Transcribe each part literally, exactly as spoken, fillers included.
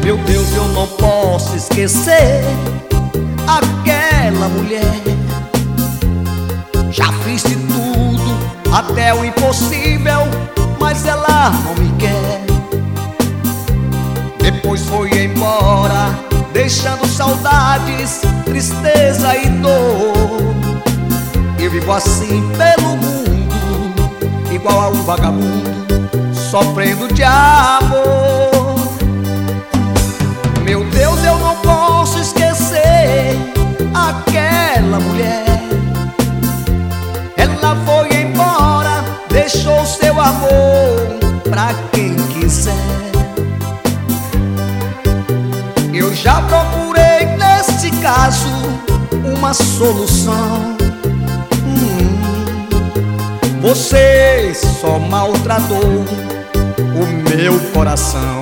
Meu Deus, eu não posso esquecer aquela mulher. Já fiz de tudo, até o impossível, mas ela não me quer. Depois foi embora, deixando saudades, tristeza e dor. Eu vivo assim pelo mundo, igual a um vagabundo, sofrendo de amor. Meu Deus, eu não posso esquecer aquela mulher. Ela foi embora, deixou seu amor pra quem quiser. Eu já procurei neste caso uma solução. hum, Você só maltratou o meu coração.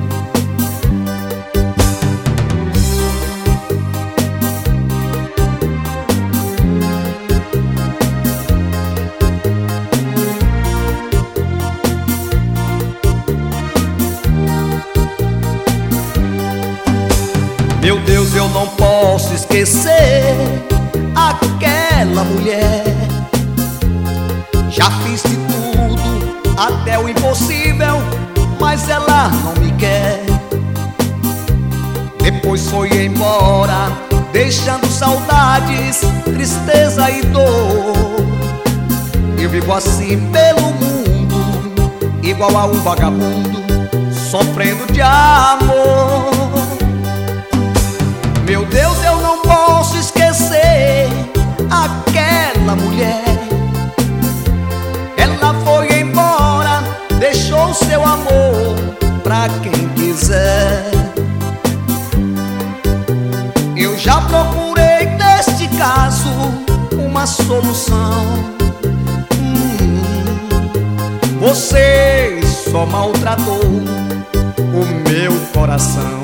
Meu Deus, eu não posso esquecer aquela mulher. Já fiz de tudo, até o impossível, mas ela não me quer. Depois foi embora, deixando saudades, tristeza e dor. Eu vivo assim pelo mundo, igual a um vagabundo, sofrendo de amor. Meu Deus, eu não posso esquecer aquela mulher. Ela foi embora, deixou seu amor pra quem quiser. Eu já procurei neste caso uma solução. hum, Você só maltratou o meu coração.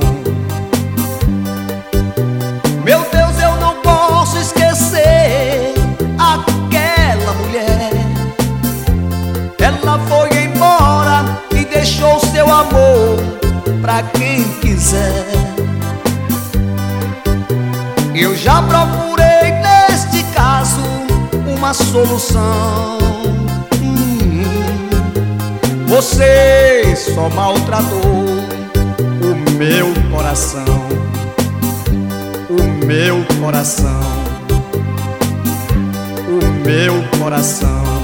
Meu Deus, eu não posso esquecer aquela mulher. Ela foi embora e deixou seu amor pra quem quiser. Eu já procurei neste caso uma solução. hum, Você só maltratou o meu coração. O meu coração, o meu coração.